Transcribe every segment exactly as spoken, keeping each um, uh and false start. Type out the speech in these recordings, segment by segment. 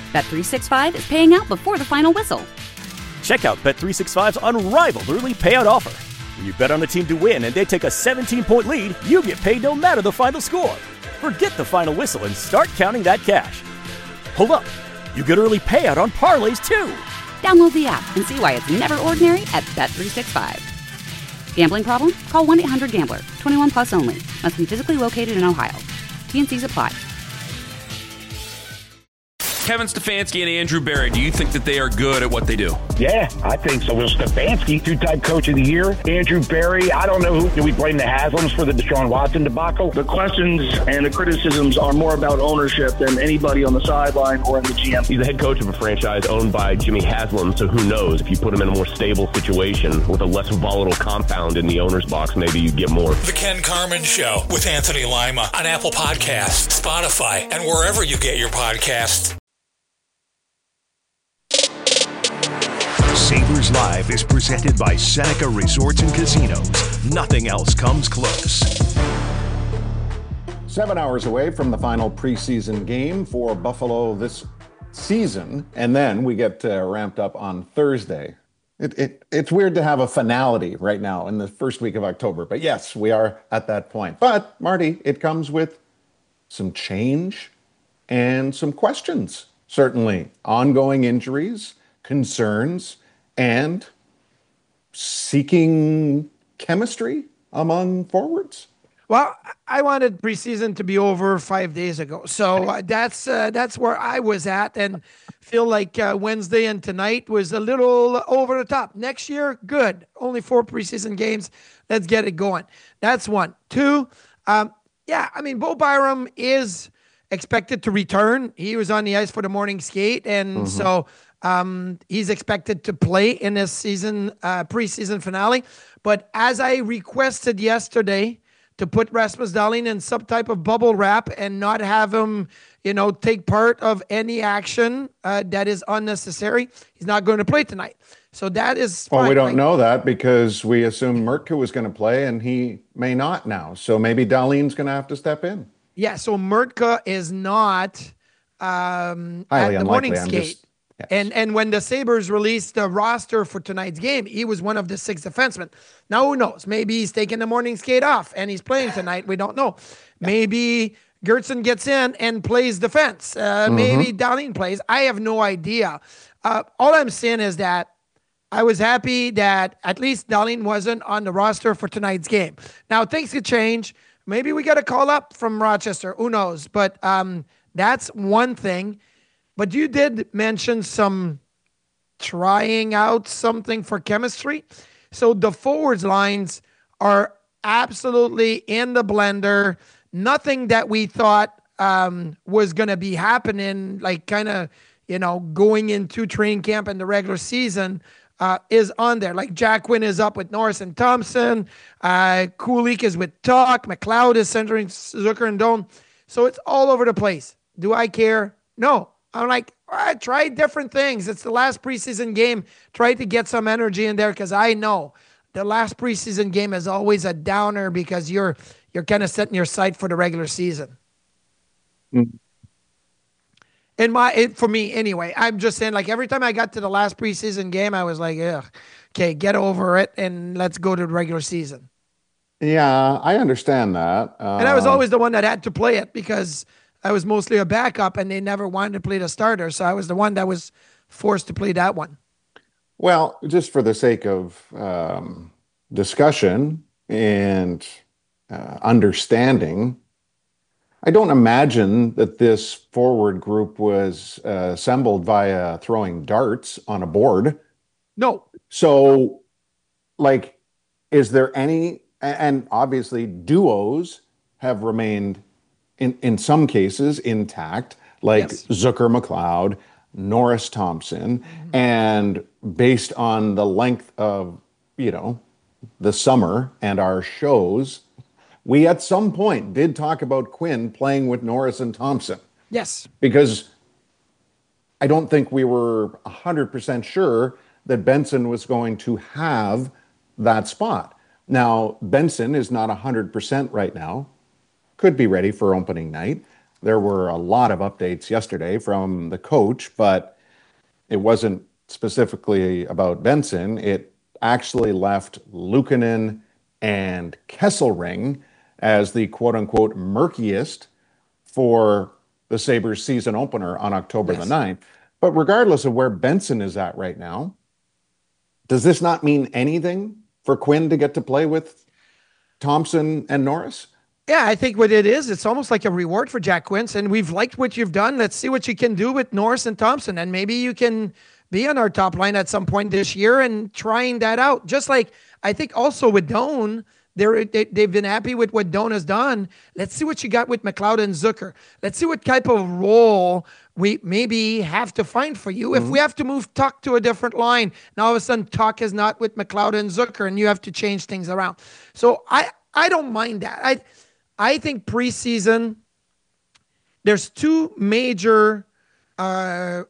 Bet three sixty-five is paying out before the final whistle. Check out Bet three sixty-five's unrivaled early payout offer. When you bet on a team to win and they take a seventeen-point lead, you get paid no matter the final score. Forget the final whistle and start counting that cash. Hold up. You get early payout on parlays, too. Download the app and see why it's never ordinary at Bet three sixty-five. Gambling problem? Call one eight hundred gambler. twenty-one plus only. Must be physically located in Ohio. T N Cs apply. Kevin Stefanski and Andrew Barry, do you think that they are good at what they do? Yeah, I think so. Well, Stefanski, two-time coach of the year. Andrew Barry, I don't know who. Do we blame the Haslams for the Deshaun Watson debacle? The questions and the criticisms are more about ownership than anybody on the sideline or in the G M. He's the head coach of a franchise owned by Jimmy Haslam, so who knows? If you put him in a more stable situation with a less volatile compound in the owner's box, maybe you get more. The Ken Carman Show with Anthony Lima on Apple Podcasts, Spotify, and wherever you get your podcasts. Sabres Live is presented by Seneca Resorts and Casinos. Nothing else comes close. Seven hours away from the final preseason game for Buffalo this season, and then we get uh, ramped up on Thursday. It, it, it's weird to have a finality right now in the first week of October, but yes, we are at that point. But, Marty, it comes with some change and some questions, certainly. Ongoing injuries, concerns, and seeking chemistry among forwards. Well, I wanted preseason to be over five days ago, so uh, that's uh, that's where I was at, and feel like uh, Wednesday and tonight was a little over the top. Next year, good. Only four preseason games. Let's get it going. That's one. Two, um, yeah, I mean, Bo Byram is expected to return. He was on the ice for the morning skate, and mm-hmm. so. Um, he's expected to play in this season, uh, preseason finale. But as I requested yesterday to put Rasmus Dahlin in some type of bubble wrap and not have him, you know, take part of any action uh, that is unnecessary, he's not going to play tonight. So that is fine. Well, we don't know that because we assumed Mertka was going to play and he may not now. So maybe Dahlin's going to have to step in. Yeah, so Mertka is not um, Highly at the unlikely. morning I'm skate. just... Yes. And and when the Sabres released the roster for tonight's game, he was one of the six defensemen. Now, who knows? Maybe he's taking the morning skate off and he's playing tonight. We don't know. Yeah. Maybe Gertzen gets in and plays defense. Uh, mm-hmm. Maybe Dahlin plays. I have no idea. Uh, all I'm saying is that I was happy that at least Dahlin wasn't on the roster for tonight's game. Now, things could change. Maybe we got a call up from Rochester. Who knows? But um, that's one thing. But you did mention some trying out something for chemistry. So the forwards lines are absolutely in the blender. Nothing that we thought um, was going to be happening, like kind of, you know, going into training camp and the regular season uh, is on there. Like Jack Quinn is up with Norris and Thompson. Uh, Kulik is with Tuck. McLeod is centering Zucker and Doan. So it's all over the place. Do I care? No. I'm like, all right, try different things. It's the last preseason game. Try to get some energy in there because I know the last preseason game is always a downer because you're you're kind of setting your sight for the regular season. Mm-hmm. In my, it, for me anyway, I'm just saying, like every time I got to the last preseason game, I was like, ugh, okay, get over it and let's go to the regular season. Yeah, I understand that. Uh, and I was always the one that had to play it because I was mostly a backup and they never wanted to play the starter. So I was the one that was forced to play that one. Well, just for the sake of um, discussion and uh, understanding, I don't imagine that this forward group was uh, assembled via throwing darts on a board. No. So, like, is there any, and obviously duos have remained in, in some cases intact, like yes. Zucker McLeod, Norris Thompson, mm-hmm. and based on the length of, you know, the summer and our shows, we at some point did talk about Quinn playing with Norris and Thompson. Yes. Because I don't think we were one hundred percent sure that Benson was going to have that spot. Now, Benson is not one hundred percent right now. Could be ready for opening night. There were a lot of updates yesterday from the coach, but it wasn't specifically about Benson. It actually left Luukkonen and Kesselring as the quote-unquote murkiest for the Sabres season opener on October yes. the ninth. But regardless of where Benson is at right now, does this not mean anything for Quinn to get to play with Thompson and Norris? Yeah, I think what it is, it's almost like a reward for Jack Quinn. And we've liked what you've done. Let's see what you can do with Norris and Thompson. And maybe you can be on our top line at some point this year and trying that out. Just like I think also with Doan, They're, they, they've been happy with what Doan has done. Let's see what you got with McLeod and Zucker. Let's see what type of role we maybe have to find for you. Mm-hmm. If we have to move Tuck to a different line, now all of a sudden Tuck is not with McLeod and Zucker, and you have to change things around. So I, I don't mind that. I, I think preseason, there's two major uh,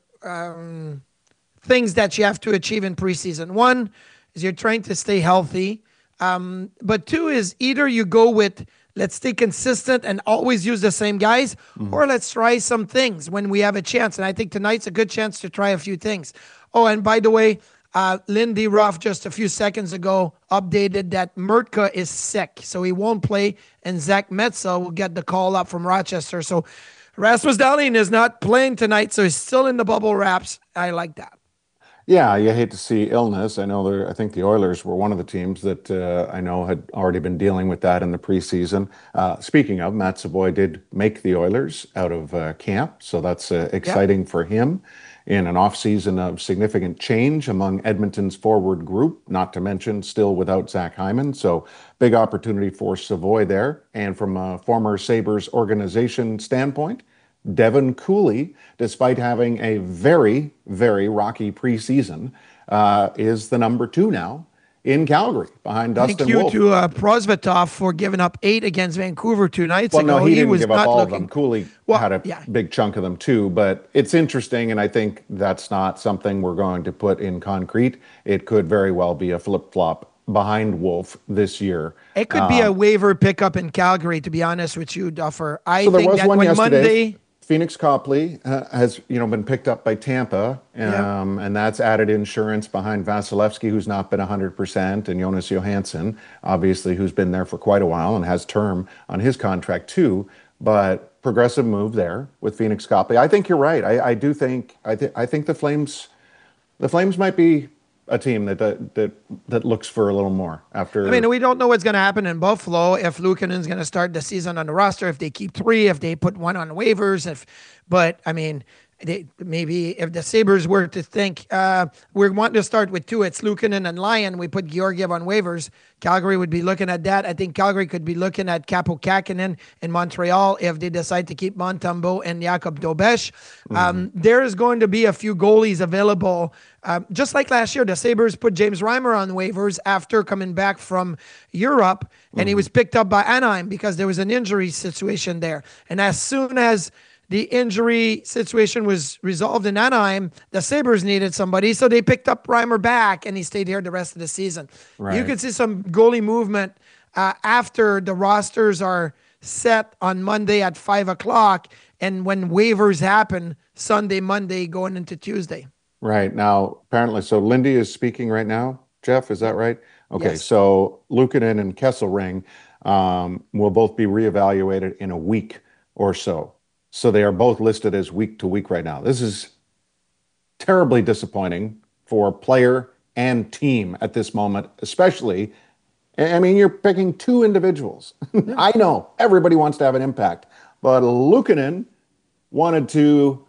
um, things that you have to achieve in preseason. One is you're trying to stay healthy. Um, but two is either you go with, let's stay consistent and always use the same guys, mm-hmm. or let's try some things when we have a chance. And I think tonight's a good chance to try a few things. Oh, and by the way, uh, Lindy Ruff just a few seconds ago updated that Murtka is sick, so he won't play, and Zach Metza will get the call up from Rochester. So Rasmus Dahlin is not playing tonight, so he's still in the bubble wraps. I like that. Yeah, you hate to see illness. I know there, I think the Oilers were one of the teams that uh, I know had already been dealing with that in the preseason. Uh, speaking of, Matt Savoy did make the Oilers out of uh, camp, so that's uh, exciting yep. for him in an offseason of significant change among Edmonton's forward group, not to mention still without Zach Hyman. So big opportunity for Savoy there. And from a former Sabres organization standpoint, Devin Cooley, despite having a very, very rocky preseason, uh, is the number two now in Calgary behind Dustin Thank you Wolf. to uh, Prosvetov for giving up eight against Vancouver two nights well, ago. No, he, he didn't was give not up all looking... of them. Cooley well, had a yeah. big chunk of them too, but it's interesting, and I think that's not something we're going to put in concrete. It could very well be a flip-flop behind Wolf this year. It could um, be a waiver pickup in Calgary, to be honest with you, Duffer. I so think that when yesterday. Monday... Phoenix Copley uh, has, you know, been picked up by Tampa, um, yeah. and that's added insurance behind Vasilevsky, who's not been one hundred percent, and Jonas Johansson, obviously, who's been there for quite a while and has term on his contract too. But progressive move there with Phoenix Copley. I think you're right. I, I do think I, th- I think the Flames, the Flames might be a team that that that, that looks for a little more after. I mean, we don't know what's going to happen in Buffalo if Luukkonen's going to start the season on the roster, if they keep three, if they put one on waivers, if. But I mean, they, maybe if the Sabres were to think uh, we're wanting to start with two, it's Luukkonen and Lyon. We put Georgiev on waivers. Calgary would be looking at that. I think Calgary could be looking at Capo Kakinen in Montreal if they decide to keep Montembeault and Jakob Dobesch. Mm-hmm. Um, there is going to be a few goalies available. Um, just like last year, the Sabres put James Reimer on waivers after coming back from Europe, and mm-hmm. he was picked up by Anaheim because there was an injury situation there. And as soon as the injury situation was resolved in Anaheim, the Sabres needed somebody, so they picked up Reimer back, and he stayed here the rest of the season. Right. You could see some goalie movement uh, after the rosters are set on Monday at five o'clock, and when waivers happen, Sunday, Monday, going into Tuesday. Right. Now, apparently, so Lindy is speaking right now. Jeff, is that right? Okay, yes. So Luukkonen and Kesselring um, will both be reevaluated in a week or so. So they are both listed as week to week right now. This is terribly disappointing for player and team at this moment, especially. I mean, you're picking two individuals. I know everybody wants to have an impact, but Luukkonen wanted to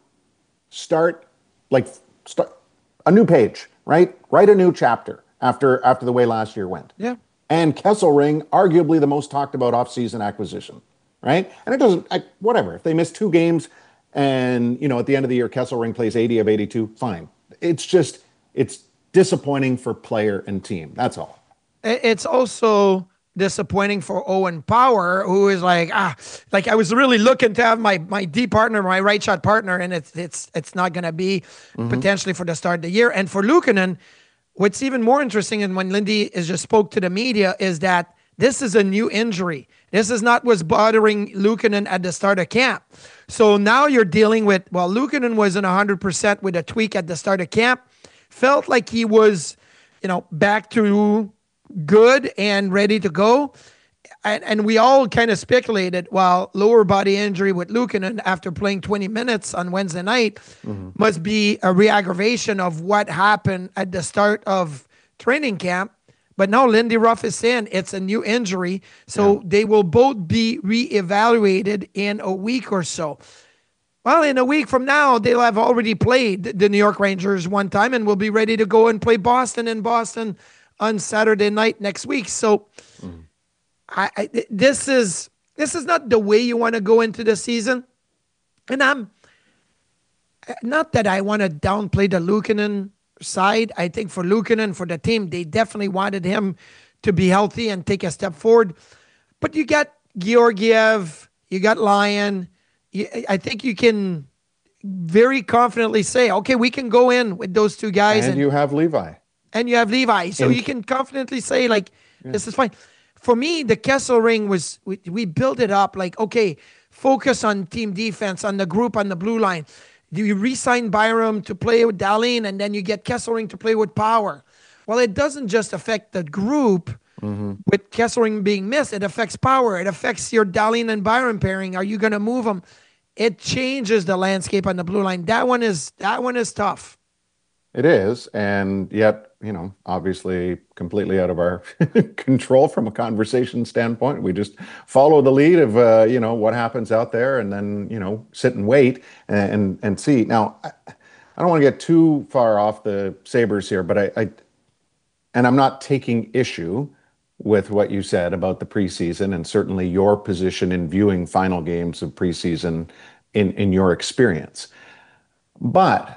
start like start a new page, right? Write a new chapter after after the way last year went. Yeah. And Kesselring, arguably the most talked about offseason acquisition. Right? And it doesn't, I, whatever. If they miss two games and, you know, at the end of the year, Kesselring plays eighty of eighty-two, fine. It's just, it's disappointing for player and team. That's all. It's also disappointing for Owen Power, who is like, ah, like I was really looking to have my, my D partner, my right shot partner, and it's, it's, it's not going to be mm-hmm. potentially for the start of the year. And for Luukkonen, what's even more interesting, and when Lindy is just spoke to the media, is that this is a new injury. This is not what's bothering Luukkonen at the start of camp. So now you're dealing with, well, Luukkonen wasn't one hundred percent with a tweak at the start of camp. Felt like he was, you know, back to good and ready to go. And, and we all kind of speculated, well, lower body injury with Luukkonen after playing twenty minutes on Wednesday night mm-hmm. must be a re-aggravation of what happened at the start of training camp. But now Lindy Ruff is saying it's a new injury, so yeah. they will both be re-evaluated in a week or so. Well, in a week from now, they'll have already played the New York Rangers one time and will be ready to go and play Boston in Boston on Saturday night next week. So mm. I, I, this is this is not the way you want to go into the season. And I'm not that I want to downplay the Luukkonen side. I think for Luukkonen, for the team, they definitely wanted him to be healthy and take a step forward. But you got Georgiev, you got Lyon. You, I think you can very confidently say, okay, we can go in with those two guys. And, and you have Levi. And you have Levi. So and, you can confidently say, like, yeah. this is fine. For me, the Kessel ring was, we, we built it up like, okay, focus on team defense, on the group, on the blue line. Do you re-sign Byram to play with Dahlin, and then you get Kesselring to play with Power? Well, it doesn't just affect the group mm-hmm. with Kesselring being missed. It affects Power. It affects your Dahlin and Byram pairing. Are you going to move them? It changes the landscape on the blue line. That one is that one is tough. It is, and yet, you know, obviously completely out of our control from a conversation standpoint. We just follow the lead of, uh, you know, what happens out there and then, you know, sit and wait and and, and see. Now, I, I don't want to get too far off the Sabres here, but I, I, and I'm not taking issue with what you said about the preseason and certainly your position in viewing final games of preseason in, in your experience. But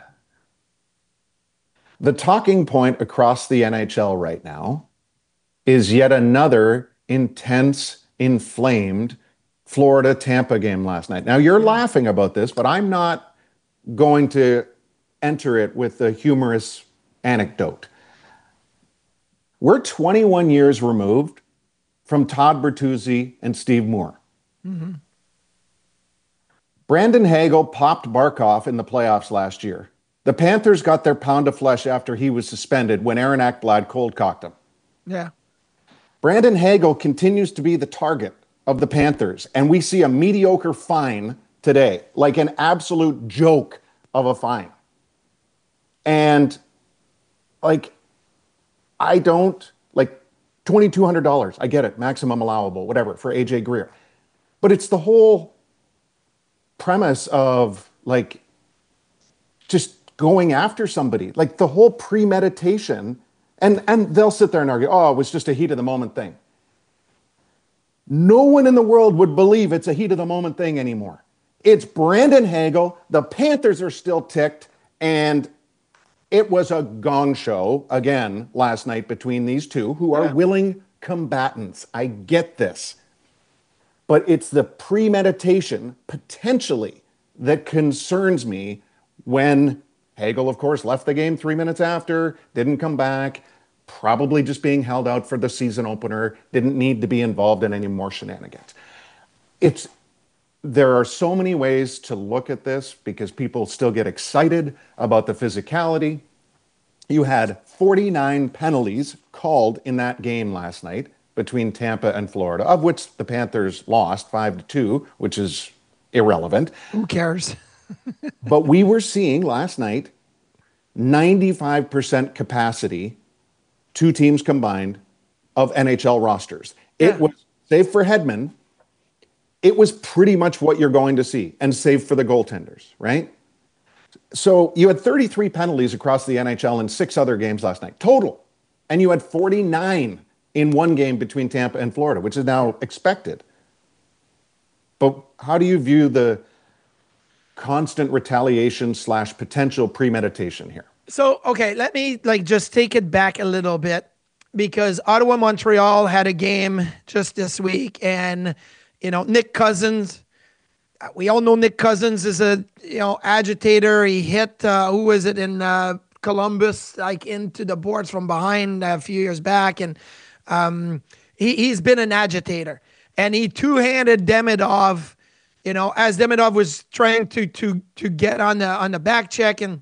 the talking point across the N H L right now is yet another intense, inflamed Florida-Tampa game last night. Now, you're laughing about this, but I'm not going to enter it with a humorous anecdote. We're twenty-one years removed from Todd Bertuzzi and Steve Moore. Mm-hmm. Brandon Hagel popped Barkov in the playoffs last year. The Panthers got their pound of flesh after he was suspended when Aaron Ekblad cold-cocked him. Yeah. Brandon Hagel continues to be the target of the Panthers, and we see a mediocre fine today, like an absolute joke of a fine. And, like, I don't, like, twenty-two hundred dollars, I get it, maximum allowable, whatever, for A J Greer. But it's the whole premise of, like, just going after somebody, like the whole premeditation, and, and they'll sit there and argue, oh, it was just a heat of the moment thing. No one in the world would believe it's a heat of the moment thing anymore. It's Brandon Hagel. The Panthers are still ticked, and it was a gong show again last night between these two who are yeah. willing combatants. I get this. But it's the premeditation, potentially, that concerns me when Hagel, of course, left the game three minutes after, didn't come back, probably just being held out for the season opener, didn't need to be involved in any more shenanigans. It's, there are so many ways to look at this because people still get excited about the physicality. You had forty-nine penalties called in that game last night between Tampa and Florida, of which the Panthers lost five to two, which is irrelevant. Who cares? But we were seeing last night ninety-five percent capacity, two teams combined, of N H L rosters. Yeah. It was, save for Hedman, it was pretty much what you're going to see, and save for the goaltenders, right? So you had thirty-three penalties across the N H L in six other games last night, total. And you had forty-nine in one game between Tampa and Florida, which is now expected. But how do you view the constant retaliation slash potential premeditation here? So, okay, let me like just take it back a little bit because Ottawa, Montreal had a game just this week, and, you know, Nick Cousins, we all know Nick Cousins is a, you know, agitator. He hit, uh, who was it in uh, Columbus, like into the boards from behind a few years back. And um, he, he's been an agitator. And he two-handed Demidov, you know, as Demidov was trying to to to get on the on the back check, and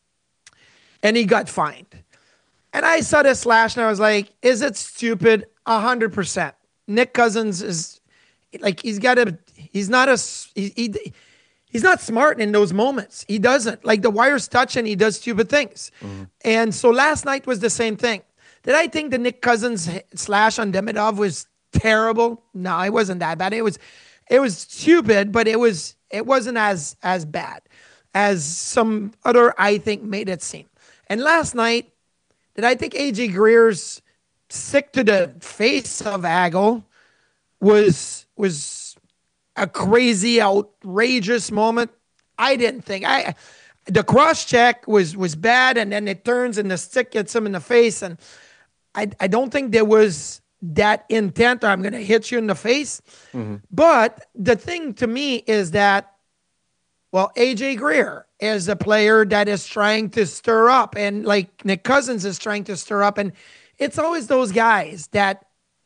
and he got fined. And I saw this slash and I was like, is it stupid? A hundred percent. Nick Cousins is like, he's got a, he's not a, he, he, he's not smart in those moments. He doesn't. Like, the wire's touching, he does stupid things. Mm-hmm. And so last night was the same thing. Did I think the Nick Cousins slash on Demidov was terrible? No, it wasn't that bad. It was, it was stupid, but it was, it wasn't as, as bad as some other, I think, made it seem. And last night, did I think A J Greer's sick to the face of Agel was was a crazy, outrageous moment? I didn't think. I the cross check was was bad, and then it turns and the stick gets him in the face, and I I don't think there was that intent, or I'm going to hit you in the face. Mm-hmm. But the thing to me is that, well, A J Greer is a player that is trying to stir up, and like Nick Cousins is trying to stir up. And it's always those guys that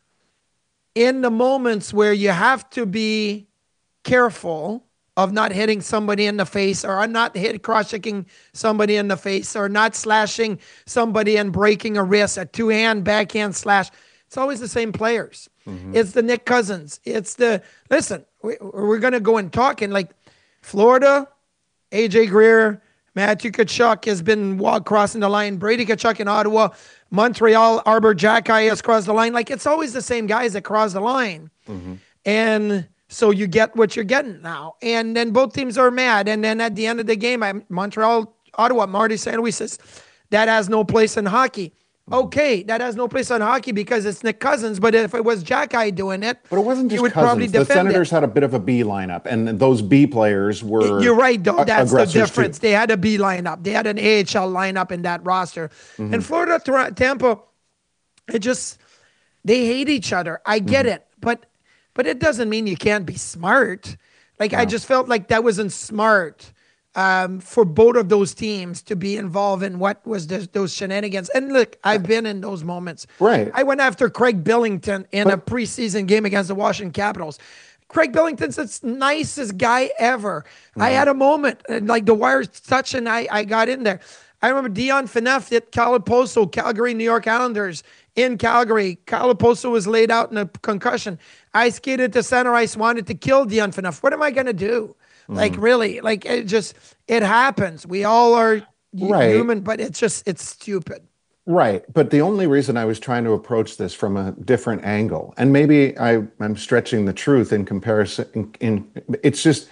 in the moments where you have to be careful of not hitting somebody in the face, or not hit cross-checking somebody in the face, or not slashing somebody and breaking a wrist, a two-hand backhand slash. It's always the same players. Mm-hmm. It's the Nick Cousins. It's the, listen, we, we're going to go and talk, and like Florida, A J Greer, Matthew Tkachuk has been walk crossing the line. Brady Tkachuk in Ottawa, Montreal, Arbor Xhekaj has crossed the line. Like, it's always the same guys that cross the line. Mm-hmm. And so you get what you're getting now. And then both teams are mad. And then at the end of the game, I'm, Montreal, Ottawa, Marty Saint Louis says, that has no place in hockey. Okay, that has no place on hockey because it's Nick Cousins, but if it was Xhekaj doing it, but it wasn't just would Cousins. The Senators it. had a bit of a B lineup, and those B players were. You're right, though. That's the difference. Too. They had a B lineup. They had an A H L lineup in that roster. Mm-hmm. And Florida, Tampa, it just they hate each other. I get mm-hmm. it, but but it doesn't mean you can't be smart. Like no. I just felt like that wasn't smart. Um, for both of those teams to be involved in what was this, those shenanigans. And look, I've been in those moments. Right. I went after Craig Billington in but, a preseason game against the Washington Capitals. Craig Billington's the nicest guy ever. Mm-hmm. I had a moment, and like the wire's touching, I, I got in there. I remember Dion Phaneuf at Calaposo, Calgary, New York Islanders in Calgary. Calaposo was laid out in a concussion. I skated to center ice, wanted to kill Dion Phaneuf. What am I going to do? Like, really, like, it just, it happens. We all are right. human, but it's just, it's stupid. Right. But the only reason I was trying to approach this from a different angle, and maybe I, I'm stretching the truth in comparison, in, in, it's just,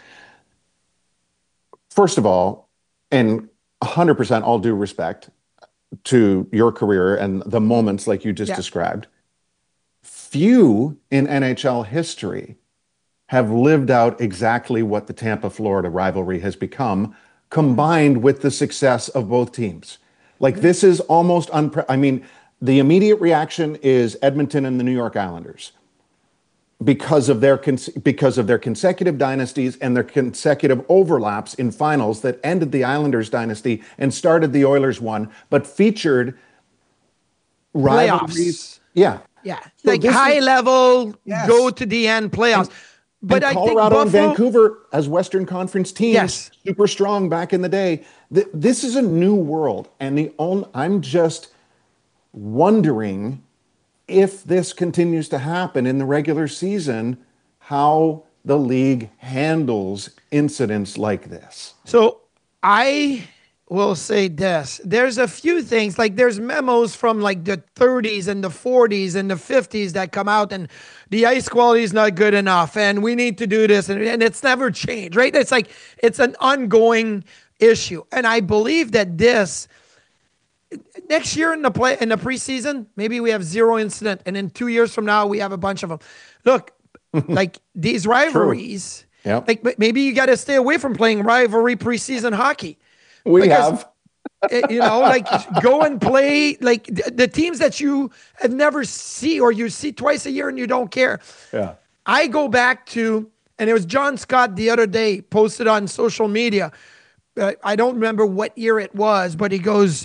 first of all, and one hundred percent all due respect to your career and the moments like you just yeah. described, few in N H L history have lived out exactly what the Tampa-Florida rivalry has become, combined with the success of both teams. Like, this is almost unpre- I mean, the immediate reaction is Edmonton and the New York Islanders because of their cons- because of their consecutive dynasties and their consecutive overlaps in finals that ended the Islanders dynasty and started the Oilers one, but featured rivalries. Playoffs. Yeah. Yeah. So like high is- level, yes. go to the end playoffs. And, But and I Colorado think Buffalo, and Vancouver as Western Conference teams, yes. super strong back in the day. Th- this is a new world, and the only, I'm just wondering if this continues to happen in the regular season, how the league handles incidents like this. So I will say this. There's a few things, like there's memos from like the thirties and the forties and the fifties that come out, and the ice quality is not good enough, and we need to do this, and, and it's never changed, right? It's like, it's an ongoing issue. And I believe that this, next year in the play in the preseason, maybe we have zero incident, and in two years from now, we have a bunch of them. Look, like these rivalries, yep. like maybe you got to stay away from playing rivalry preseason hockey. We because, have. You know, like go and play like the, the teams that you have never see or you see twice a year and you don't care. Yeah. I go back to, and it was John Scott the other day posted on social media. Uh, I don't remember what year it was, but he goes,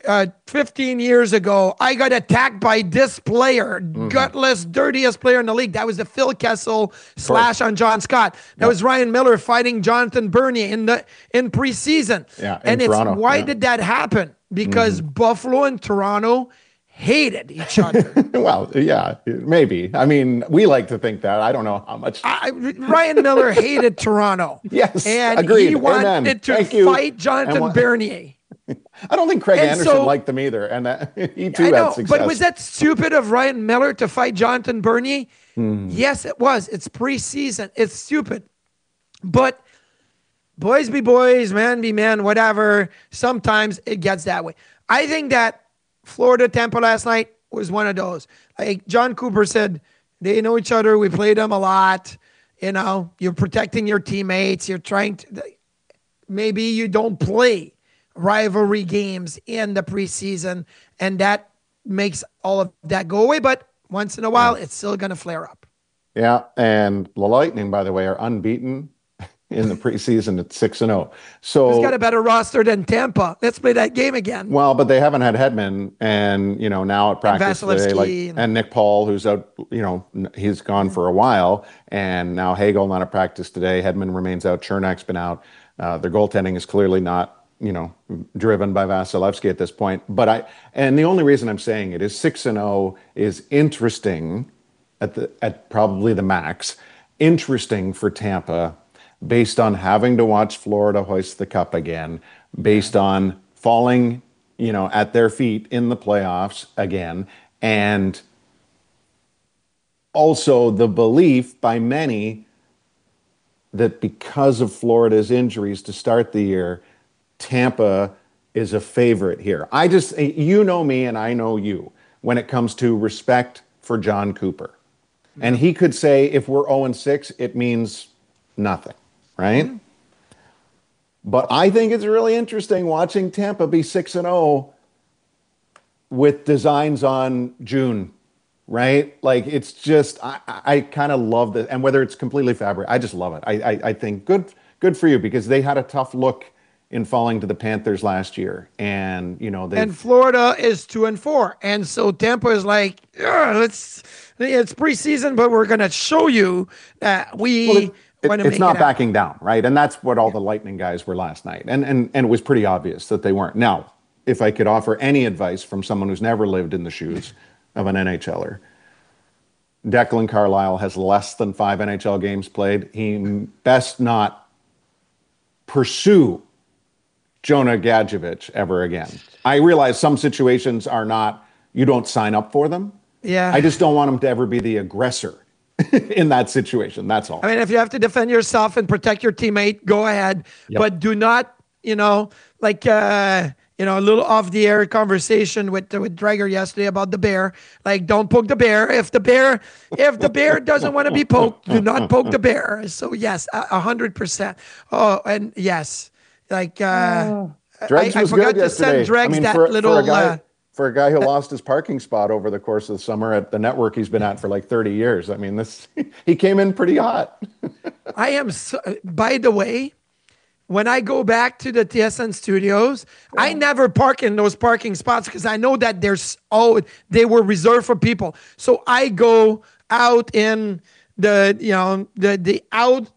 uh, fifteen years ago, I got attacked by this player, Mm-hmm. gutless, dirtiest player in the league. That was the Phil Kessel slash on John Scott. That Yep. was Ryan Miller fighting Jonathan Bernier in the in preseason. Yeah, in and it's Toronto, why yeah. did that happen? Because Buffalo and Toronto hated each other. Well, yeah, maybe. I mean, we like to think that. I don't know how much. I, Ryan Miller hated Toronto. Yes, and agreed. he wanted Amen. to Thank you. fight Jonathan And what- Bernier. I don't think Craig And Anderson so- liked them either, and that, he too I had know, success. but was that stupid of Ryan Miller to fight Jonathan Bernier? Hmm. Yes, it was. It's preseason. It's stupid. But boys be boys, man be man, whatever. Sometimes it gets that way. I think that Florida Tampa last night was one of those. Like John Cooper said, they know each other. We played them a lot. You know, you're protecting your teammates. You're trying to, maybe you don't play rivalry games in the preseason, and that makes all of that go away. But once in a while, it's still going to flare up. Yeah, and the Lightning, by the way, are unbeaten in the preseason at six and zero. So Who's got a better roster than Tampa? Let's play that game again. well, but they haven't had Hedman, and you know now at practice today, Vasilevsky like and- and Nick Paul, who's out. You know n- he's gone for a while, and now Hagel not at practice today. Hedman remains out. Chernak's been out. Uh, their goaltending is clearly not you know driven by Vasilevsky at this point. But I and the only reason I'm saying it is six and zero is interesting at the at probably the max. Interesting for Tampa, based on having to watch Florida hoist the cup again, based on falling, you know, at their feet in the playoffs again, and also the belief by many that because of Florida's injuries to start the year, Tampa is a favorite here. I just, you know me and I know you when it comes to respect for John Cooper. And he could say, if we're oh and six, it means nothing, right? Mm-hmm. But I think it's really interesting watching Tampa be six and oh with designs on June, right? Like, it's just, I, I kind of love this. And whether it's completely fabric, I just love it. I, I, I think good, good for you, because they had a tough look in falling to the Panthers last year. And, you know, they and Florida is two and four. And so Tampa is like, let's, it's preseason, but we're going to show you that we well, it, it, want to it's make not it backing down, right? And that's what all the Lightning guys were last night. And, and, and it was pretty obvious that they weren't. Now, if I could offer any advice from someone who's never lived in the shoes of an NHLer, Declan Carlisle has less than five N H L games played. He best not pursue Jonah Gadjevich ever again. I realize some situations are not, you don't sign up for them. Yeah. I just don't want him to ever be the aggressor in that situation. That's all. I mean, if you have to defend yourself and protect your teammate, go ahead. Yep. But do not, you know, like, uh, you know, a little off the air conversation with with Drager yesterday about the bear. Like, don't poke the bear. If the bear, if the bear doesn't want to be poked, do not poke the bear. So yes, a hundred percent. Oh, and yes, like uh, Dregs I, I was forgot good to yesterday. send Dregs I mean, that for, little. for a guy, uh, for a guy who lost his parking spot over the course of the summer at the network he's been at for like thirty years. I mean, this he came in pretty hot. I am. So, by the way, when I go back to the T S N studios, yeah. I never park in those parking spots because I know that there's oh they were reserved for people. So I go out in the you know the the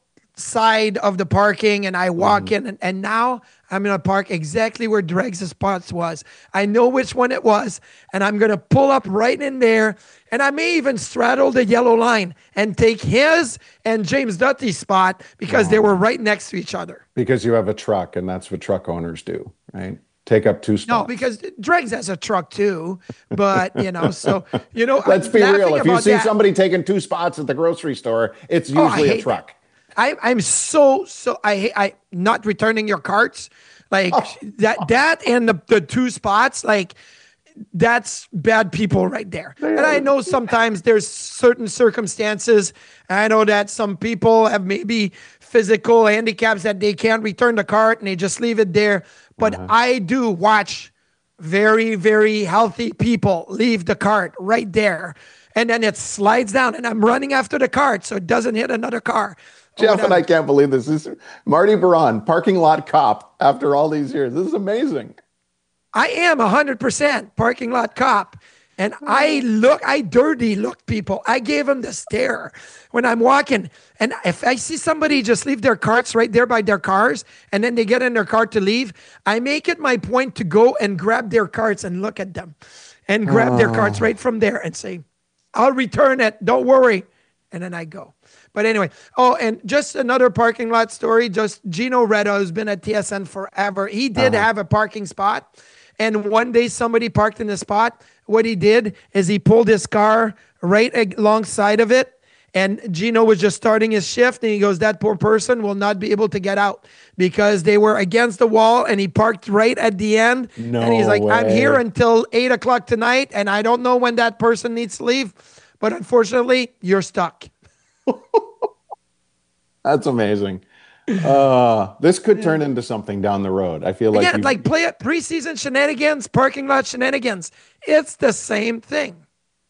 outside of the parking and I walk mm. in and, and now I'm gonna park exactly where Dregs' spots was. I know which one it was, and I'm gonna pull up right in there. And I may even straddle the yellow line and take his and James Dutty's spot because oh. they were right next to each other. Because you have a truck, and that's what truck owners do, right? Take up two spots. No, because Dregs has a truck too. But, you know, so, you know. Let's be real. If you see that, somebody taking two spots at the grocery store, it's usually oh, a truck. I, I'm so, so, I hate, I, not returning your carts. Like, oh. that, that and the, the two spots, like, that's bad people right there. And I know sometimes there's certain circumstances. I know that some people have maybe physical handicaps that they can't return the cart and they just leave it there. But uh-huh. I do watch very, very healthy people leave the cart right there. And then it slides down and I'm running after the cart so it doesn't hit another car. Jeff and I can't believe this. This is Marty Baron, parking lot cop after all these years. This is amazing. I am one hundred percent parking lot cop. And I look, I dirty look people. I gave them the stare when I'm walking. And if I see somebody just leave their carts right there by their cars, and then they get in their car to leave, I make it my point to go and grab their carts and look at them and grab oh. their carts right from there and say, I'll return it. Don't worry. And then I go. But anyway, oh, and just another parking lot story. Just Gino Reda, who's been at T S N forever. He did uh-huh. have a parking spot. And one day somebody parked in the spot. What he did is he pulled his car right alongside of it. And Gino was just starting his shift. And he goes, that poor person will not be able to get out because they were against the wall. And he parked right at the end. No and he's like, way. I'm here until eight o'clock tonight. And I don't know when that person needs to leave. But unfortunately, you're stuck. That's amazing. Uh, this could turn into something down the road. I feel like Again, like play it preseason shenanigans, parking lot shenanigans. It's the same thing.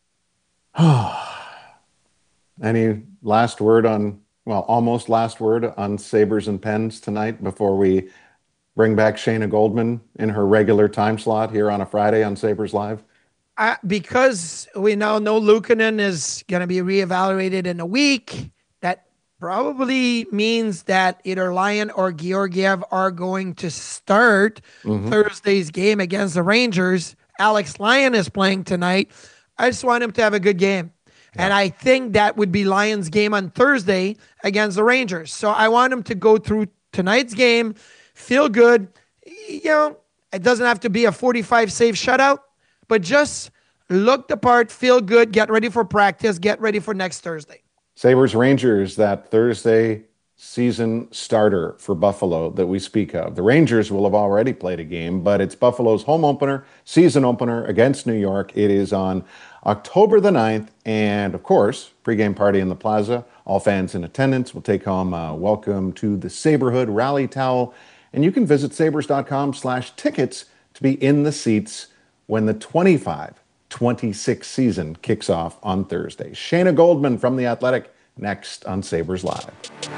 Any last word on, well, almost last word on Sabres and Pens tonight before we bring back Shayna Goldman in her regular time slot here on a Friday on Sabres Live? Uh, because we now know Luukkonen is going to be reevaluated in a week. That probably means that either Lyon or Georgiev are going to start mm-hmm. Thursday's game against the Rangers. Alex Lyon is playing tonight. I just want him to have a good game. Yeah. And I think that would be Lyon's game on Thursday against the Rangers. So I want him to go through tonight's game, feel good. You know, it doesn't have to be a forty-five save shutout, but just look the part, feel good, get ready for practice, get ready for next Thursday. Sabres Rangers, that Thursday season starter for Buffalo that we speak of. The Rangers will have already played a game, but it's Buffalo's home opener, season opener against New York. It is on October the ninth, and of course, pregame party in the Plaza. All fans in attendance will take home a welcome to the Saberhood rally towel, and you can visit sabres.com slash tickets to be in the seats when the twenty-five twenty-six season kicks off on Thursday. Shayna Goldman from The Athletic, next on Sabres Live.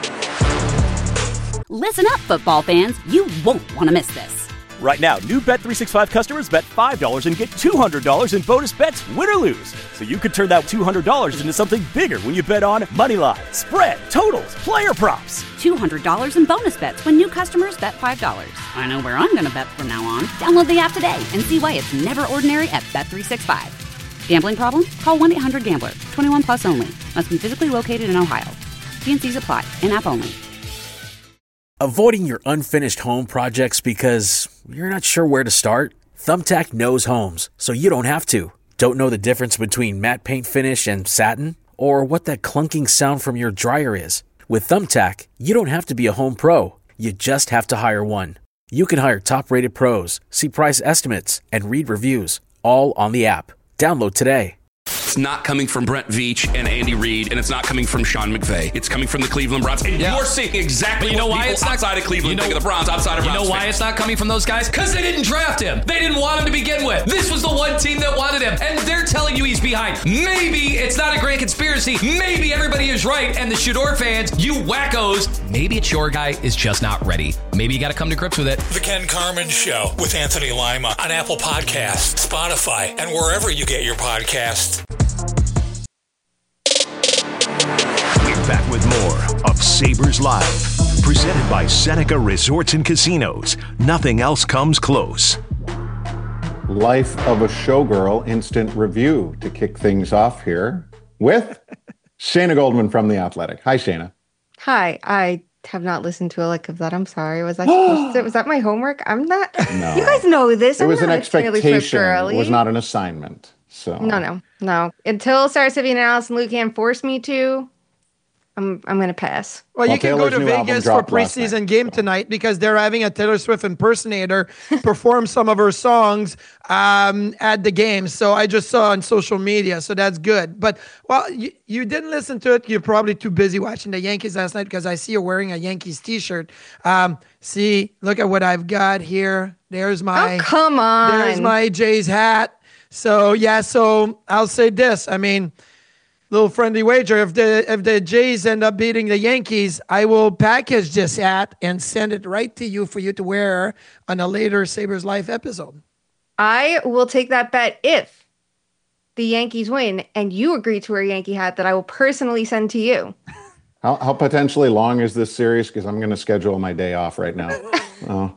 Listen up, football fans. You won't want to miss this. Right now, new Bet three sixty-five customers bet five dollars and get two hundred dollars in bonus bets, win or lose. So you could turn that two hundred dollars into something bigger when you bet on money line, spread, totals, player props. two hundred dollars in bonus bets when new customers bet five dollars. I know where I'm going to bet from now on. Download the app today and see why it's never ordinary at Bet three sixty-five. Gambling problem? Call one eight hundred gambler. twenty-one plus only. Must be physically located in Ohio. T and C's apply. In-app only. Avoiding your unfinished home projects because you're not sure where to start? Thumbtack knows homes, so you don't have to. Don't know the difference between matte paint finish and satin? Or what that clunking sound from your dryer is? With Thumbtack, you don't have to be a home pro. You just have to hire one. You can hire top-rated pros, see price estimates, and read reviews, all on the app. Download today. It's not coming from Brent Veach and Andy Reid, and it's not coming from Sean McVay. It's coming from the Cleveland Browns. And yeah. you're seeing exactly but you know what why people it's not, outside of Cleveland you know, think of the Browns, outside of You Browns know why fans. It's not coming from those guys? Because they didn't draft him. They didn't want him to begin with. This was the one team that wanted him, and they're telling you he's behind. Maybe it's not a grand conspiracy. Maybe everybody is right, and the Shador fans, you wackos, maybe it's your guy is just not ready. Maybe you got to come to grips with it. The Ken Carman Show with Anthony Lima on Apple Podcasts, Spotify, and wherever you get your podcasts. Back with more of Sabres Live, presented by Seneca Resorts and Casinos. Nothing else comes close. Life of a Showgirl instant review to kick things off here with Shayna Goldman from The Athletic. Hi, Shayna. Hi. I have not listened to a lick of that. I'm sorry. Was I supposed to? Was that my homework? I'm not. No. You guys know this. It I'm was an not expectation. It was not an assignment. So no, no, no. Until Sarah Sivian and Allison Lucan forced me to, I'm I'm gonna pass. Well, well you can Taylor's go to Vegas for preseason game so. tonight because they're having a Taylor Swift impersonator perform some of her songs um, at the game. So I just saw on social media, so that's good. But well, you, you didn't listen to it. You're probably too busy watching the Yankees last night because I see you're wearing a Yankees T-shirt. Um, see, look at what I've got here. There's my. Oh, come on. There's my Jays hat. So yeah, so I'll say this. I mean. Little friendly wager. If the if the Jays end up beating the Yankees, I will package this hat and send it right to you for you to wear on a later Sabres Life episode. I will take that bet if the Yankees win and you agree to wear a Yankee hat that I will personally send to you. How, how potentially long is this series? Because I'm going to schedule my day off right now. Oh.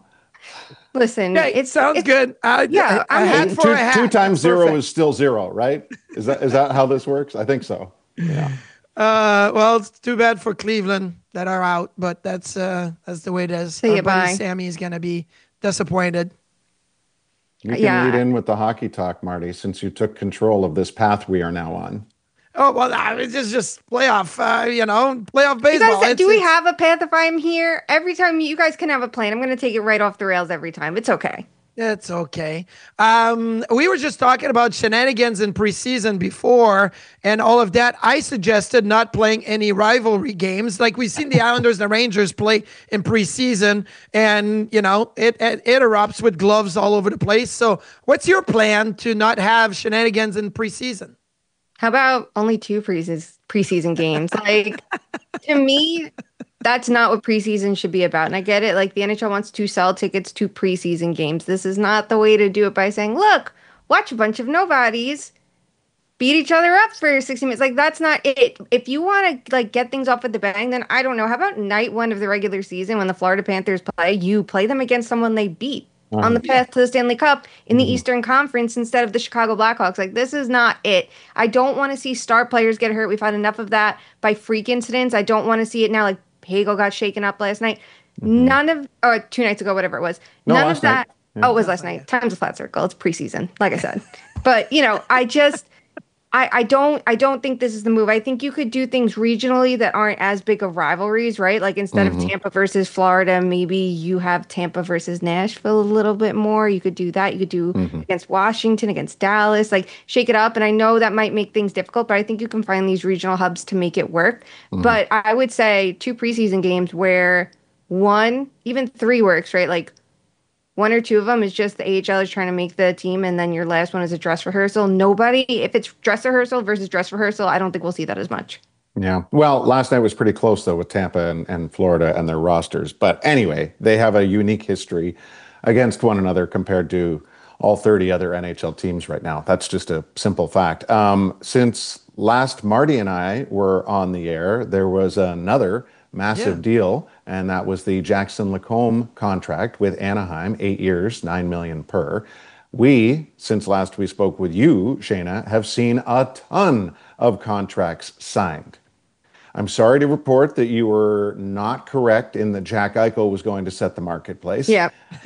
Listen, yeah, it sounds it's, good. Uh, yeah, a, a hat two, for a hat. Two times That's zero perfect. is still zero, right? Is that is that how this works? I think so. Yeah. Uh, well, it's too bad for Cleveland that are out, but that's uh, that's the way it is. Say Our buddy bye. Sammy is going to be disappointed. You can Yeah. lead in with the hockey talk, Marty, since you took control of this path we are now on. Oh, well, uh, it's just, just playoff, uh, you know, playoff You baseball. guys, It's- do we it's- have a path if I'm here? Every time you guys can have a plan, I'm going to take it right off the rails every time. It's okay. It's okay. Um, we were just talking about shenanigans in preseason before and all of that. I suggested not playing any rivalry games. Like we've seen the Islanders and the Rangers play in preseason, and, you know, it, it, it erupts with gloves all over the place. So what's your plan to not have shenanigans in preseason? How about only two preseason preseason games? Like, to me, that's not what preseason should be about. And I get it. Like, the N H L wants to sell tickets to preseason games. This is not the way to do it by saying, look, watch a bunch of nobodies beat each other up for sixty minutes. Like, that's not it. If you want to, like, get things off with the bang, then I don't know. How about night one of the regular season when the Florida Panthers play, you play them against someone they beat on the path to the Stanley Cup in the Eastern Conference instead of the Chicago Blackhawks. Like, this is not it. I don't want to see star players get hurt. We've had enough of that by freak incidents. I don't want to see it now. Like, Hagel got shaken up last night. Mm-hmm. None of, or two nights ago, whatever it was. No, None last of that. night. Yeah. Oh, it was last night. Time's a flat circle. It's preseason, like I said. But, you know, I just, I, I don't I don't think this is the move. I think you could do things regionally that aren't as big of rivalries, right? Like instead Mhm. of Tampa versus Florida, maybe you have Tampa versus Nashville a little bit more. You could do that. You could do Mhm. against Washington, against Dallas, like shake it up. And I know that might make things difficult, but I think you can find these regional hubs to make it work. Mhm. But I would say two preseason games where one, even three works, right? Like one or two of them is just the A H L is trying to make the team, and then your last one is a dress rehearsal. Nobody, if it's dress rehearsal versus dress rehearsal, I don't think we'll see that as much. Yeah. Well, last night was pretty close, though, with Tampa and, and Florida and their rosters. But anyway, they have a unique history against one another compared to all thirty other N H L teams right now. That's just a simple fact. Um, since last Marty and I were on the air, there was another massive Yeah. deal, and that was the Jackson Lacombe contract with Anaheim, eight years, nine million per. We, since last we spoke with you, Shayna, have seen a ton of contracts signed. I'm sorry to report that you were not correct in that Jack Eichel was going to set the marketplace. Yeah.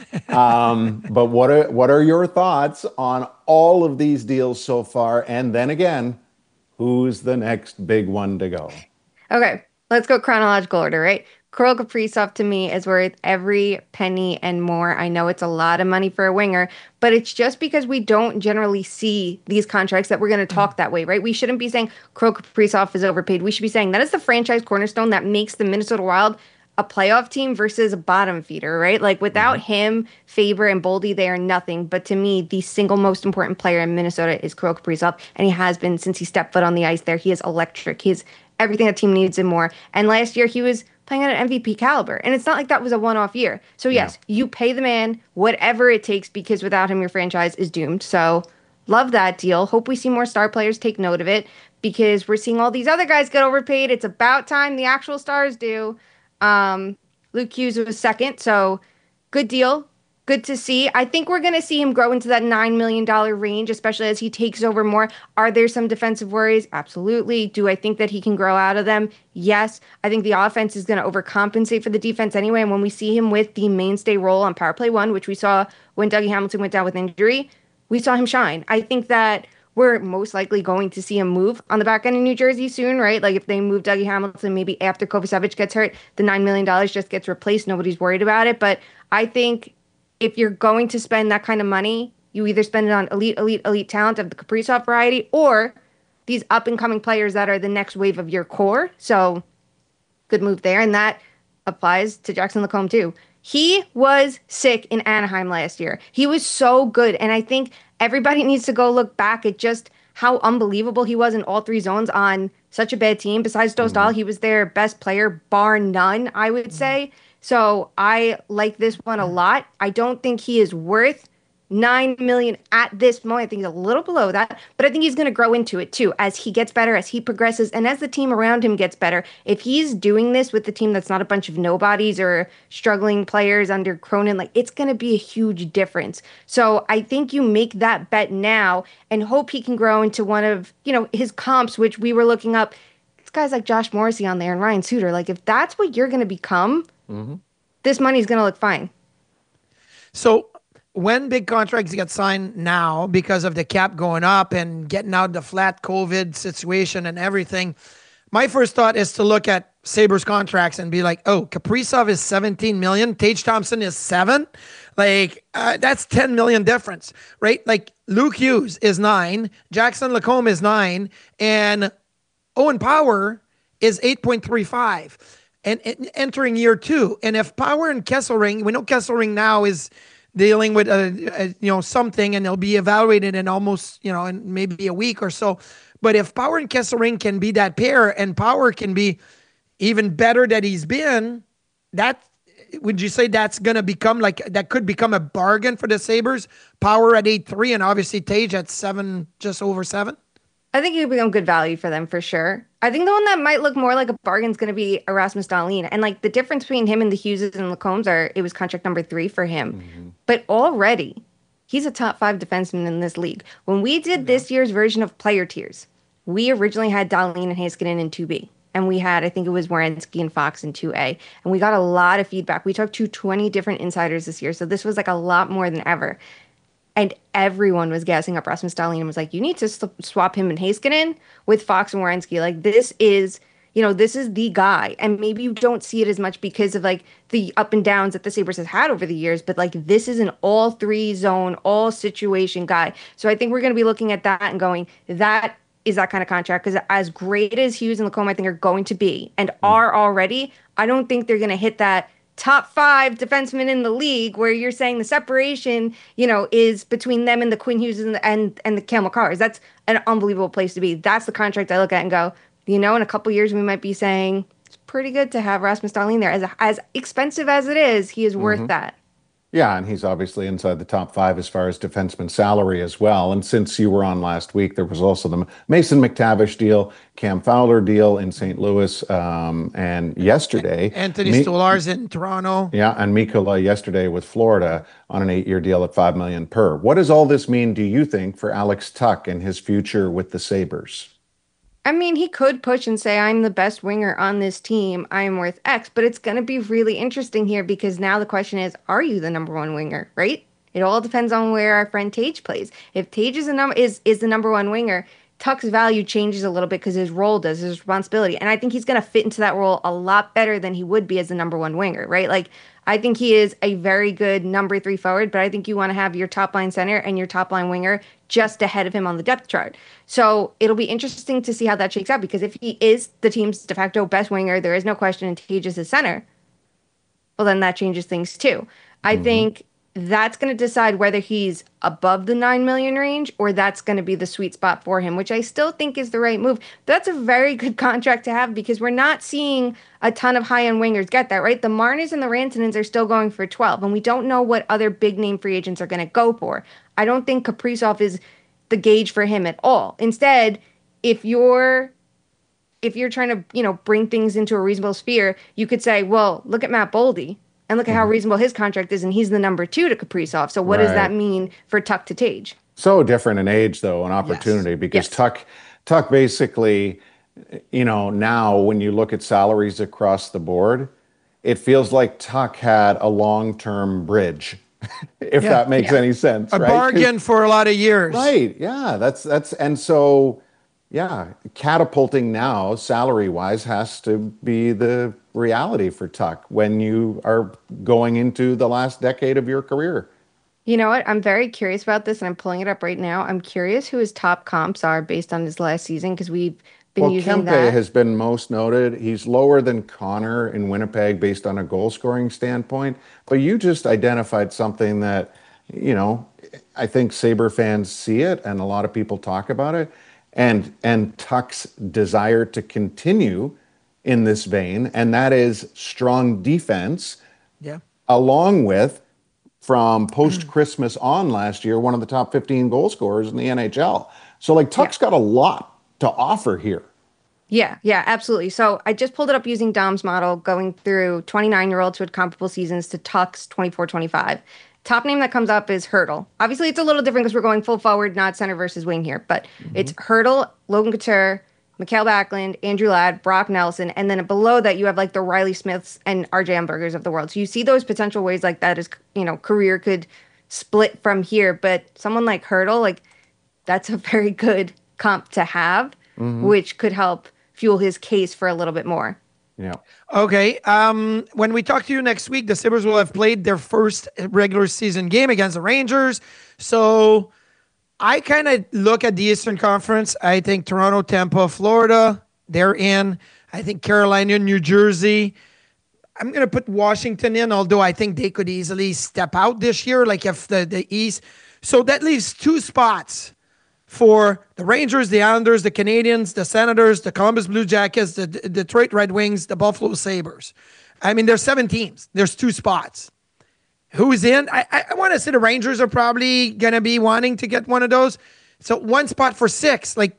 um, but what are what are your thoughts on all of these deals so far? And then again, who's the next big one to go? Okay, let's go chronological order, right? Kirill Kaprizov to me is worth every penny and more. I know it's a lot of money for a winger, but it's just because we don't generally see these contracts that we're going to talk that way, right? We shouldn't be saying Kirill Kaprizov is overpaid. We should be saying that is the franchise cornerstone that makes the Minnesota Wild a playoff team versus a bottom feeder, right? Like without him, Faber and Boldy, they are nothing. But to me, the single most important player in Minnesota is Kirill Kaprizov, and he has been since he stepped foot on the ice there. He is electric. He is everything a team needs and more. And last year, he was playing at an M V P caliber. And it's not like that was a one-off year. So yes, yeah. you pay the man whatever it takes because without him, your franchise is doomed. So love that deal. Hope we see more star players take note of it because we're seeing all these other guys get overpaid. It's about time the actual stars do. Um, Luke Hughes was second. So good deal. Good to see. I think we're going to see him grow into that nine million dollars range, especially as he takes over more. Are there some defensive worries? Absolutely. Do I think that he can grow out of them? Yes. I think the offense is going to overcompensate for the defense anyway. And when we see him with the mainstay role on power play one, which we saw when Dougie Hamilton went down with injury, we saw him shine. I think that we're most likely going to see him move on the back end of New Jersey soon, right? Like if they move Dougie Hamilton, maybe after Kovacevic gets hurt, the nine million dollars just gets replaced. Nobody's worried about it. But I think if you're going to spend that kind of money, you either spend it on elite, elite, elite talent of the Kaprizov variety or these up-and-coming players that are the next wave of your core. So good move there. And that applies to Jackson Lacombe too. He was sick in Anaheim last year. He was so good. And I think everybody needs to go look back at just how unbelievable he was in all three zones on such a bad team. Besides Dostal, mm-hmm. he was their best player, bar none, I would mm-hmm. say. So I like this one a lot. I don't think he is worth nine million at this moment. I think he's a little below that, but I think he's going to grow into it too as he gets better, as he progresses, and as the team around him gets better. If he's doing this with the team that's not a bunch of nobodies or struggling players under Cronin, like it's going to be a huge difference. So I think you make that bet now and hope he can grow into one of, you know, his comps, which we were looking up. It's guys like Josh Morrissey on there and Ryan Suter. Like if that's what you're going to become, mm-hmm. this money's going to look fine. So when big contracts get signed now because of the cap going up and getting out the flat COVID situation and everything, my first thought is to look at Sabres contracts and be like, oh, Kaprizov is seventeen million, Tage Thompson is seven. Like uh, that's ten million difference, right? Like Luke Hughes is nine, Jackson Lacombe is nine, and Owen Power is eight point three five. And, and entering year two. And if Power and Kesselring, we know Kesselring now is dealing with a, a you know something, and they'll be evaluated in almost you know in maybe a week or so. But if Power and Kesselring can be that pair, and Power can be even better than he's been, that would you say that's gonna become like that could become a bargain for the Sabres? Power at eight three, and obviously Tage at seven, just over seven. I think it would become good value for them for sure. I think the one that might look more like a bargain is going to be Erasmus Dahlin. And like the difference between him and the Hugheses and Lacombes are it was contract number three for him. Mm-hmm. But already he's a top five defenseman in this league. When we did yeah. this year's version of player tiers, we originally had Dahlin and Heiskanen in two B. And we had, I think it was Werenski and Fox in two A. And we got a lot of feedback. We talked to twenty different insiders this year. So this was like a lot more than ever. And everyone was gassing up Rasmus Dahlin and was like, you need to sw- swap him and Heiskanen with Fox and Werenski. Like, this is, you know, this is the guy. And maybe you don't see it as much because of, like, the up and downs that the Sabres has had over the years. But, like, this is an all three zone, all situation guy. So I think we're going to be looking at that and going, that is that kind of contract. Because as great as Hughes and Lacombe, I think, are going to be and are already, I don't think they're going to hit that top five defensemen in the league where you're saying the separation, you know, is between them and the Quinn Hughes and the, and, and the Cale Makars. That's an unbelievable place to be. That's the contract I look at and go, you know, in a couple years we might be saying it's pretty good to have Rasmus Dahlin there. As a, as expensive as it is, he is worth mm-hmm. that. Yeah, and he's obviously inside the top five as far as defenseman salary as well. And since you were on last week, there was also the Mason McTavish deal, Cam Fowler deal in Saint Louis, um, and yesterday. Anthony Mi- Stolarz in Toronto. Yeah, and Mikkola yesterday with Florida on an eight-year deal at five million dollars per. What does all this mean, do you think, for Alex Tuch and his future with the Sabres? I mean, he could push and say, I'm the best winger on this team. I am worth X. But it's going to be really interesting here because now the question is, are you the number one winger, right? It all depends on where our friend Tage plays. If Tage is, a num- is, is the number one winger, Tuch's value changes a little bit because his role does, his responsibility. And I think he's going to fit into that role a lot better than he would be as the number one winger, right? Like, I think he is a very good number three forward, but I think you want to have your top line center and your top line winger just ahead of him on the depth chart. So it'll be interesting to see how that shakes out because if he is the team's de facto best winger, there is no question, and Tage is his center, well, then that changes things too. I mm-hmm. think that's going to decide whether he's above the nine million range or that's going to be the sweet spot for him, which I still think is the right move. That's a very good contract to have because we're not seeing a ton of high-end wingers get that, right? The Marners and the Rantanens are still going for twelve, and we don't know what other big-name free agents are going to go for. I don't think Kaprizov is the gauge for him at all. Instead, if you're if you're trying to, you know, bring things into a reasonable sphere, you could say, well, look at Matt Boldy. And look at how reasonable his contract is, and he's the number two to Kaprizov. So what right. does that mean for Tuch to Tage? So different in age, though, an opportunity, yes. because yes. Tuch, Tuch basically, you know, now when you look at salaries across the board, it feels like Tuch had a long-term bridge, if yeah. that makes yeah. any sense. A right? bargain for a lot of years. Right, yeah, that's, that's, and so, yeah, catapulting now, salary-wise, has to be the reality for Tuch when you are going into the last decade of your career. You know what? I'm very curious about this, and I'm pulling it up right now. I'm curious who his top comps are based on his last season because we've been well, using Kempe that. Well, has been most noted. He's lower than Connor in Winnipeg based on a goal-scoring standpoint, but you just identified something that, you know, I think Sabre fans see it, and a lot of people talk about it, and and Tuch's desire to continue in this vein, and that is strong defense, yeah, along with from post-Christmas on last year, one of the top fifteen goal scorers in the N H L. So, like, Tuck's yeah. got a lot to offer here. Yeah, yeah, absolutely. So I just pulled it up using Dom's model, going through twenty-nine-year-olds who had comparable seasons to Tuck's twenty-four twenty-five. Top name that comes up is Hurdle. Obviously, it's a little different because we're going full forward, not center versus wing here. But mm-hmm. it's Hurdle, Logan Couture, Mikael Backlund, Andrew Ladd, Brock Nelson, and then below that you have like the Riley Smiths and R J Umbergers of the world. So you see those potential ways like that is, you know, career could split from here. But someone like Hurdle, like that's a very good comp to have, mm-hmm. which could help fuel his case for a little bit more. Yeah. Okay. Um, when we talk to you next week, the Sabres will have played their first regular season game against the Rangers. So I kind of look at the Eastern Conference. I think Toronto, Tampa, Florida, they're in. I think Carolina, New Jersey. I'm going to put Washington in, although I think they could easily step out this year, like if the, the East. So that leaves two spots for the Rangers, the Islanders, the Canadiens, the Senators, the Columbus Blue Jackets, the D- Detroit Red Wings, the Buffalo Sabres. I mean, there's seven teams. There's two spots. Who's in? I, I, I want to say the Rangers are probably going to be wanting to get one of those. So one spot for six. Like,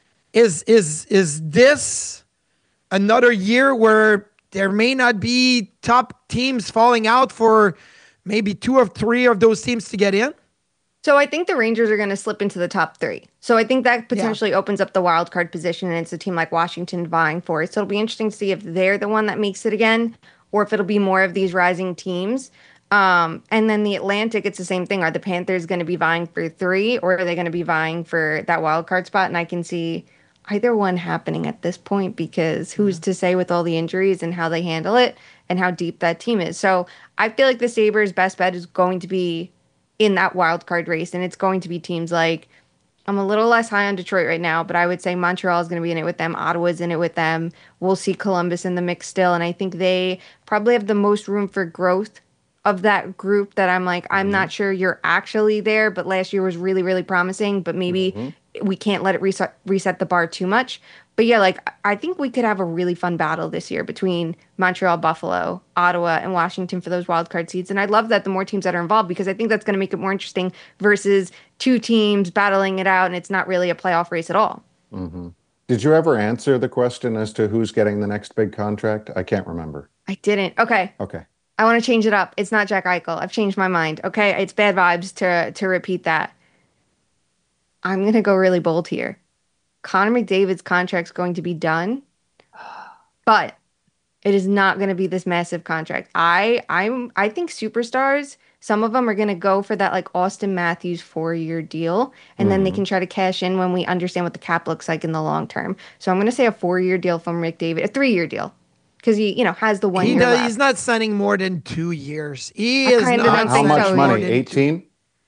is is is this another year where there may not be top teams falling out for maybe two or three of those teams to get in? So I think the Rangers are going to slip into the top three. So I think that potentially yeah. opens up the wild card position, and it's a team like Washington vying for it. So it'll be interesting to see if they're the one that makes it again, or if it'll be more of these rising teams. Um, and then the Atlantic, it's the same thing. Are the Panthers going to be vying for three, or are they going to be vying for that wild card spot? And I can see either one happening at this point, because who's to say with all the injuries and how they handle it and how deep that team is. So I feel like the Sabres' best bet is going to be in that wild card race, and it's going to be teams like, I'm a little less high on Detroit right now, but I would say Montreal is going to be in it with them. Ottawa's in it with them. We'll see Columbus in the mix still, and I think they probably have the most room for growth of that group that I'm like, I'm mm-hmm. not sure you're actually there, but last year was really, really promising, but maybe mm-hmm. we can't let it reset, reset the bar too much. But yeah, like, I think we could have a really fun battle this year between Montreal, Buffalo, Ottawa, and Washington for those wildcard seats. And I love that the more teams that are involved, because I think that's going to make it more interesting versus two teams battling it out and it's not really a playoff race at all. Mm-hmm. Did you ever answer the question as to who's getting the next big contract? I can't remember. I didn't. Okay. Okay. I want to change it up. It's not Jack Eichel. I've changed my mind. Okay. It's bad vibes to, to repeat that. I'm going to go really bold here. Connor McDavid's contract's going to be done, but it is not going to be this massive contract. I I'm I think superstars, some of them are going to go for that like Austin Matthews four-year deal, and mm. then they can try to cash in when we understand what the cap looks like in the long term. So I'm going to say a four-year deal from McDavid, a three-year deal, because he you know has the one he year does, left. He's not signing more than two years. He I is How not. How much so. money? eighteen?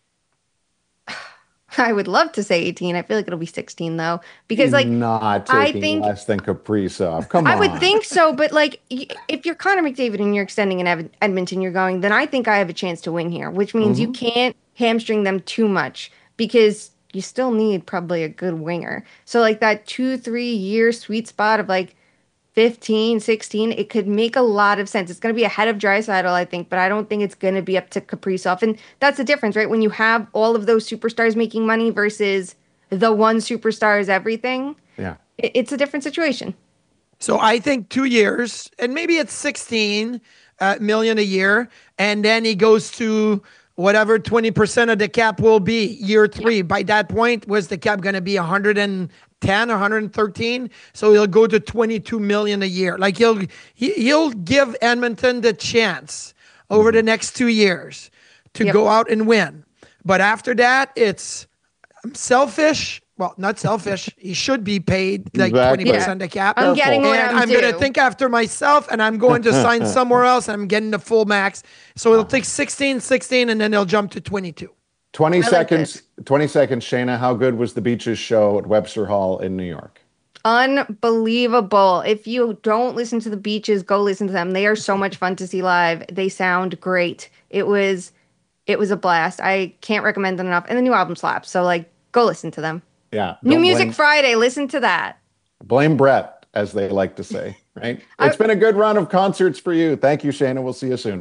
I would love to say eighteen. I feel like it'll be sixteen though, because like not taking I think, less than Kaprizov. Come I on. I would think so, but like if you're Connor McDavid and you're extending in Ed- Edmonton, you're going, then I think I have a chance to win here, which means mm-hmm. you can't hamstring them too much, because you still need probably a good winger. So like that two, three year sweet spot of like fifteen, sixteen, it could make a lot of sense. It's going to be ahead of Draisaitl, I think, but I don't think it's going to be up to Kaprizov. And that's the difference, right? When you have all of those superstars making money versus the one superstar is everything. Yeah. It's a different situation. So I think two years, and maybe it's sixteen uh, million a year, and then he goes to whatever twenty percent of the cap will be year three. Yeah. By that point, was the cap going to be one hundred ten, one hundred thirteen? So he'll go to twenty-two million a year. Like he'll he, he'll give Edmonton the chance over the next two years to yep. go out and win. But after that, it's I'm selfish. Well, not selfish. He should be paid like exactly. twenty percent yeah. of the cap. I'm getting what and I'm, I'm going to think after myself, and I'm going to sign somewhere else, and I'm getting the full max. So it'll take sixteen, sixteen, and then they'll jump to twenty-two. twenty seconds, twenty seconds, Shayna. How good was the Beaches show at Webster Hall in New York? Unbelievable. If you don't listen to the Beaches, go listen to them. They are so much fun to see live. They sound great. It was, it was a blast. I can't recommend them enough. And the new album slaps. So like, go listen to them. Yeah. New Music blame, Friday. Listen to that. Blame Brett, as they like to say, right? It's I, been a good run of concerts for you. Thank you, Shayna. We'll see you soon.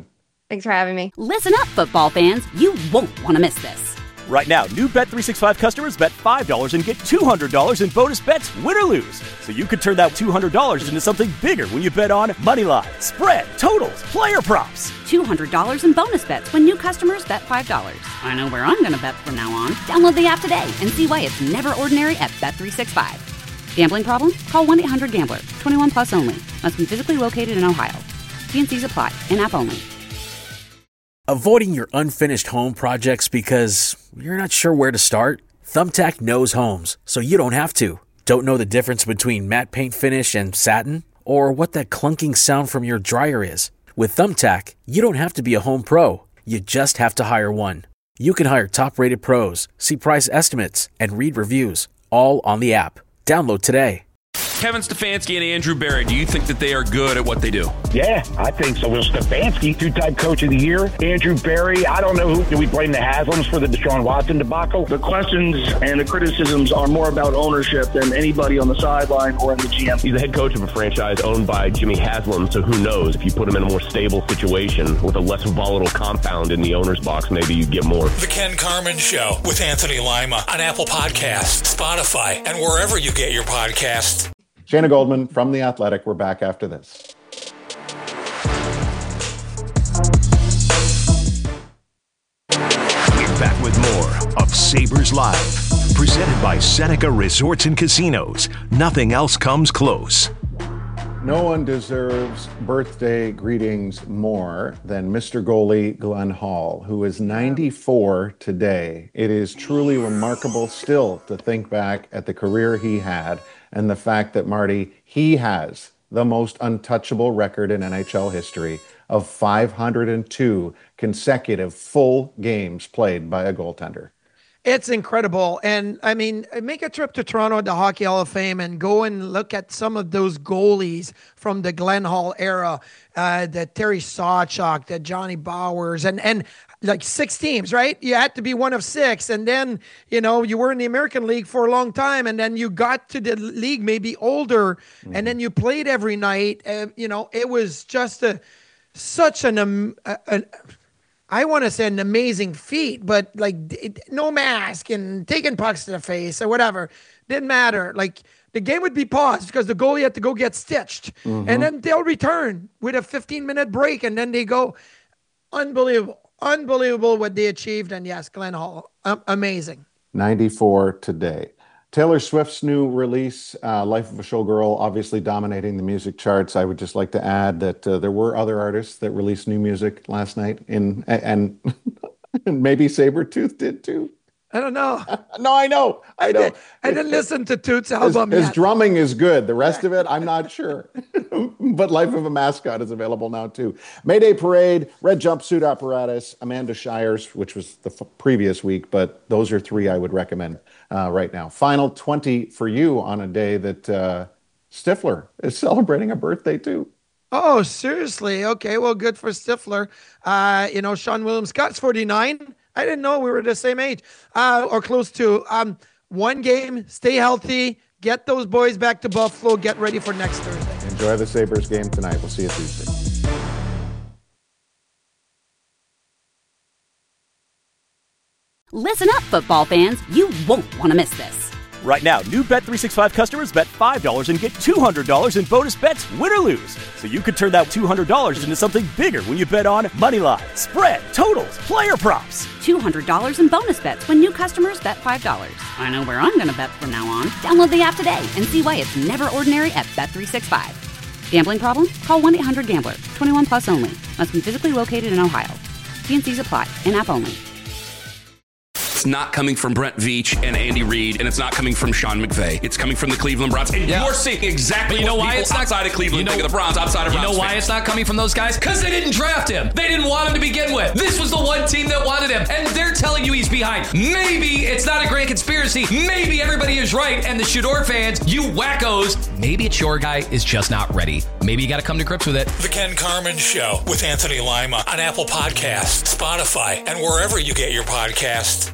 Thanks for having me. Listen up, football fans. You won't want to miss this. Right now, new Bet three sixty-five customers bet five dollars and get two hundred dollars in bonus bets, win or lose. So you could turn that two hundred dollars into something bigger when you bet on moneyline, spread, totals, player props. two hundred dollars in bonus bets when new customers bet five dollars. I know where I'm going to bet from now on. Download the app today and see why it's never ordinary at Bet three sixty-five. Gambling problem? Call one eight hundred gambler. twenty-one plus only. Must be physically located in Ohio. T and C's apply. In-app only. Avoiding your unfinished home projects because you're not sure where to start? Thumbtack knows homes, so you don't have to. Don't know the difference between matte paint finish and satin? Or what that clunking sound from your dryer is? With Thumbtack, you don't have to be a home pro. You just have to hire one. You can hire top-rated pros, see price estimates, and read reviews, all on the app. Download today. Kevin Stefanski and Andrew Berry, do you think that they are good at what they do? Yeah, I think so. Will Stefanski, two-time coach of the year. Andrew Berry, I don't know who. Do we blame the Haslams for the Deshaun Watson debacle? The questions and the criticisms are more about ownership than anybody on the sideline or in the G M. He's the head coach of a franchise owned by Jimmy Haslam, so who knows? If you put him in a more stable situation with a less volatile compound in the owner's box, maybe you get more. The Ken Carman Show with Anthony Lima on Apple Podcasts, Spotify, and wherever you get your podcasts. Shayna Goldman from The Athletic. We're back after this. We're back with more of Sabres Live, presented by Seneca Resorts and Casinos. Nothing else comes close. No one deserves birthday greetings more than Mister Goalie Glenn Hall, who is ninety-four today. It is truly remarkable still to think back at the career he had and the fact that, Marty, he has the most untouchable record in N H L history of five hundred two consecutive full games played by a goaltender. It's incredible. And I mean, make a trip to Toronto at the Hockey Hall of Fame and go and look at some of those goalies from the Glenn Hall era, uh, the Terry Sawchuk, the Johnny Bowers, and, and like six teams, right? You had to be one of six. And then, you know, you were in the American League for a long time. And then you got to the league maybe older. Mm-hmm. And then you played every night. Uh, you know, it was just a such an... Um, a, a, I want to say an amazing feat, but like it, no mask and taking pucks to the face or whatever. Didn't matter. Like the game would be paused because the goalie had to go get stitched. Mm-hmm. And then they'll return with a fifteen minute break and then they go. Unbelievable. Unbelievable what they achieved. And yes, Glenn Hall, um, amazing. ninety-four today. Taylor Swift's new release, uh, Life of a Showgirl, obviously dominating the music charts. I would just like to add that uh, there were other artists that released new music last night, in, and, and maybe Sabretooth did too. I don't know. No, I know. I know. Did, I didn't listen to Toot's album his, yet. His drumming is good. The rest of it, I'm not sure. But Life of a Mascot is available now, too. Mayday Parade, Red Jumpsuit Apparatus, Amanda Shires, which was the f- previous week, but those are three I would recommend uh, right now. Final twenty for you on a day that uh, Stifler is celebrating a birthday, too. Oh, seriously? Okay, well, good for Stifler. Uh, you know, Sean Williams Scott's forty-nine. I didn't know we were the same age uh, or close to. Um, one game, stay healthy, get those boys back to Buffalo, get ready for next Thursday. Enjoy the Sabres game tonight. We'll see you Tuesday. Listen up, football fans. You won't want to miss this. Right now, new Bet three sixty-five customers bet five dollars and get two hundred dollars in bonus bets, win or lose. So you could turn that two hundred dollars into something bigger when you bet on moneyline, spread, totals, player props. two hundred dollars in bonus bets when new customers bet five dollars. I know where I'm going to bet from now on. Download the app today and see why it's never ordinary at Bet three sixty-five. Gambling problem? Call one eight hundred gambler. twenty-one plus only. Must be physically located in Ohio. T and C's apply. In-app only. It's not coming from Brent Veach and Andy Reid, and it's not coming from Sean McVay. It's coming from the Cleveland Browns. And yeah. you're seeing exactly you know what why people it's not, outside of Cleveland you know, think of the Browns, outside of You Browns know why fans. it's not coming from those guys? Because they didn't draft him. They didn't want him to begin with. This was the one team that wanted him, and they're telling you he's behind. Maybe it's not a grand conspiracy. Maybe everybody is right, and the Shador fans, you wackos, maybe it's your guy is just not ready. Maybe you got to come to grips with it. The Ken Carman Show with Anthony Lima on Apple Podcasts, Spotify, and wherever you get your podcasts.